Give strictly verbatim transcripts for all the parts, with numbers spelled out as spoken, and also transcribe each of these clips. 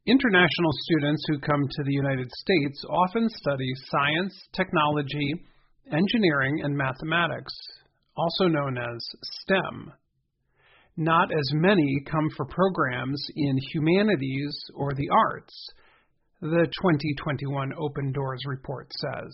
International students who come to the United States often study science, technology, engineering, and mathematics, also known as STEM. Not as many come for programs in humanities or the arts, the twenty twenty-one Open Doors report says.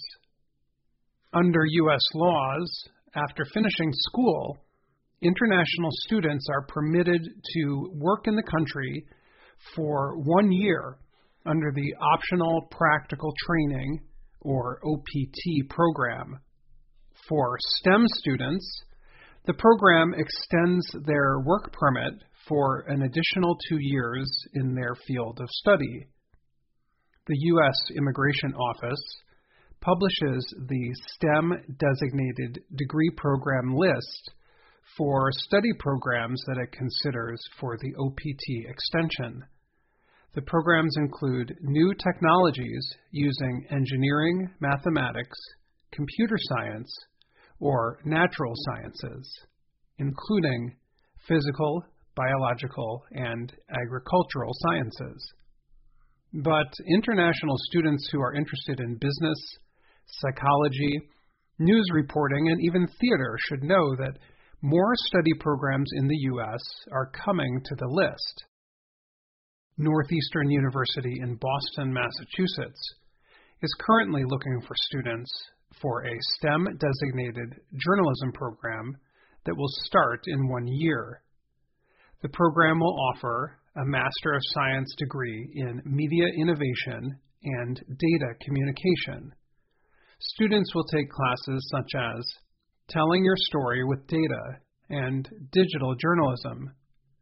Under U S laws, after finishing school, international students are permitted to work in the country for one year under the Optional Practical Training, or O P T, program. For STEM students, the program extends their work permit for an additional two years in their field of study. The U S Immigration Office publishes the STEM-designated degree program list for study programs that it considers for the O P T extension. The programs include new technologies using engineering, mathematics, computer science, or natural sciences, including physical, biological, and agricultural sciences. But international students who are interested in business, psychology, news reporting, and even theater should know that more study programs in the U S are coming to the list. Northeastern University in Boston, Massachusetts, is currently looking for students for a STEM-designated journalism program that will start in one year. The program will offer a Master of Science degree in Media Innovation and Data Communication. Students will take classes such as Telling Your Story with Data and Digital Journalism.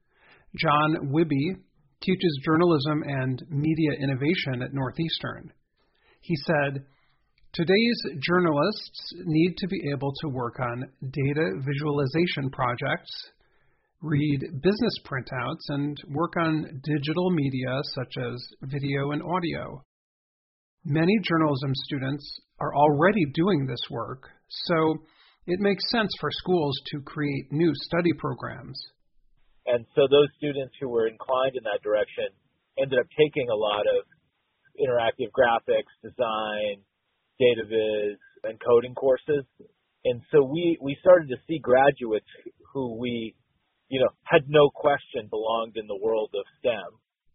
John Wibby teaches journalism and media innovation at Northeastern. He said, "Today's journalists need to be able to work on data visualization projects, read business printouts, and work on digital media such as video and audio. Many journalism students are already doing this work, so it makes sense for schools to create new study programs." And so those students who were inclined in that direction ended up taking a lot of interactive graphics, design, data viz, and coding courses. And so we, we started to see graduates who we, you know, had no question belonged in the world of STEM.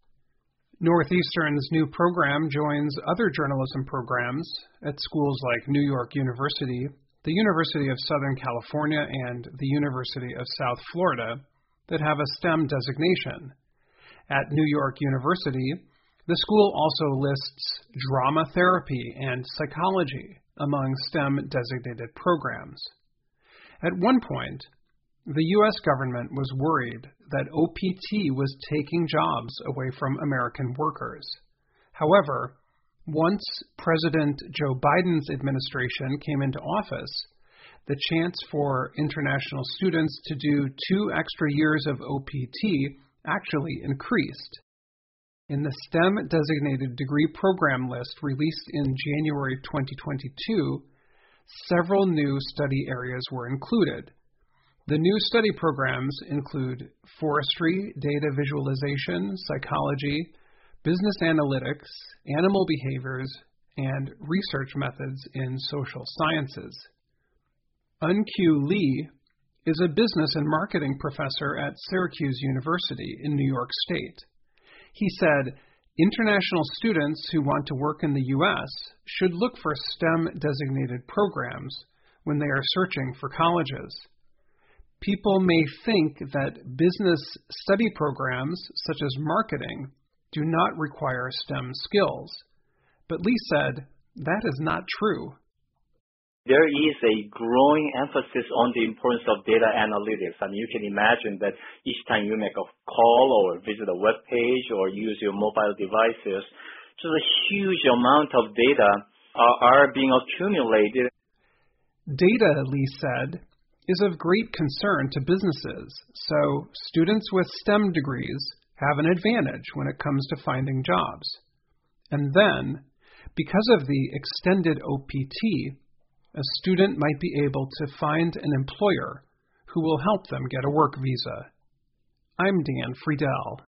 Northeastern's new program joins other journalism programs at schools like New York University, the University of Southern California, and the University of South Florida that have a STEM designation. At New York University, the school also lists drama therapy and psychology among STEM-designated programs. At one point, the U S government was worried that O P T was taking jobs away from American workers. However, once President Joe Biden's administration came into office, the chance for international students to do two extra years of O P T actually increased. In the STEM-designated degree program list released in January twenty twenty-two, several new study areas were included. The new study programs include forestry, data visualization, psychology, business analytics, animal behaviors, and research methods in social sciences. Eun-Kyu Lee is a business and marketing professor at Syracuse University in New York State. He said, international students who want to work in the U S should look for STEM-designated programs when they are searching for colleges. People may think that business study programs, such as marketing, do not require STEM skills. But Lee said, that is not true. There is a growing emphasis on the importance of data analytics. I mean, you can imagine that each time you make a call or visit a web page or use your mobile devices, just a huge amount of data are, are being accumulated. Data, Lee said, is of great concern to businesses, so students with STEM degrees have an advantage when it comes to finding jobs. And then, because of the extended O P T, a student might be able to find an employer who will help them get a work visa. I'm Dan Friedel.